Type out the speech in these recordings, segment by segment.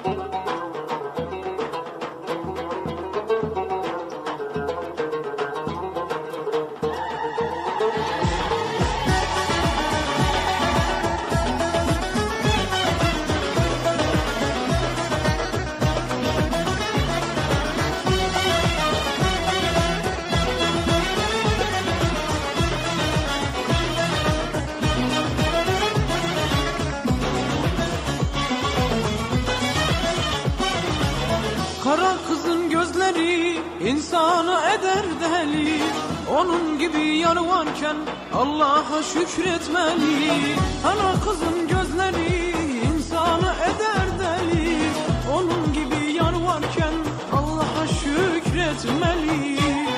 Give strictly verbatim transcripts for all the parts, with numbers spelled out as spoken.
Kara kızın gözleri insanı eder deli. Onun gibi yar varken Allah'a şükretmeli. Kara kızın gözleri insanı eder deli. Onun gibi yar varken Allah'a şükretmeli.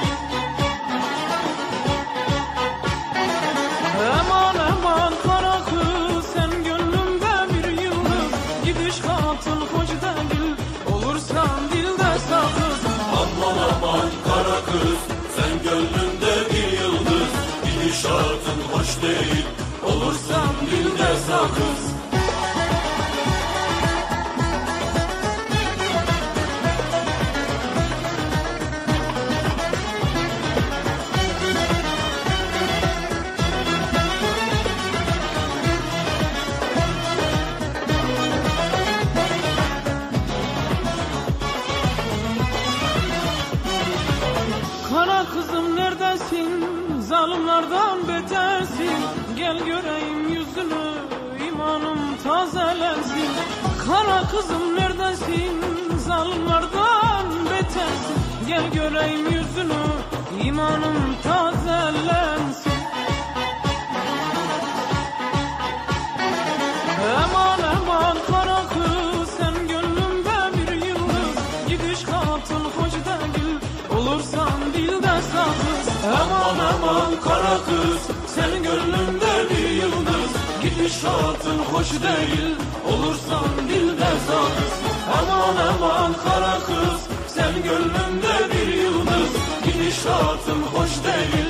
Aman aman kara kız, sen gönlümde bir yıldız. Gidiş hatun hoş değil, olursan dilde sakız. Aman aman kara kız, sen gönlümde bir yıldız. Gidişatın hoş değil, olursan dilde sakız. Kara kızım neredesin? Zalimlerden betersin. Gel göreyim yüzünü, imanım tazelensin. Kara kızım neredesin? Zalimlerden betersin. Gel göreyim yüzünü, imanım tazelensin. Aman aman kara kız, sen gönlümde bir yıldız. Gidiş hatun hoş değil, olursan dilde sakız. Aman aman kara kız, sen gönlümde bir yıldız. Gidişatın hoş değil, olursan dilde sakız. Aman aman kara kız, sen gönlümde bir yıldız. Gidişatın hoş değil,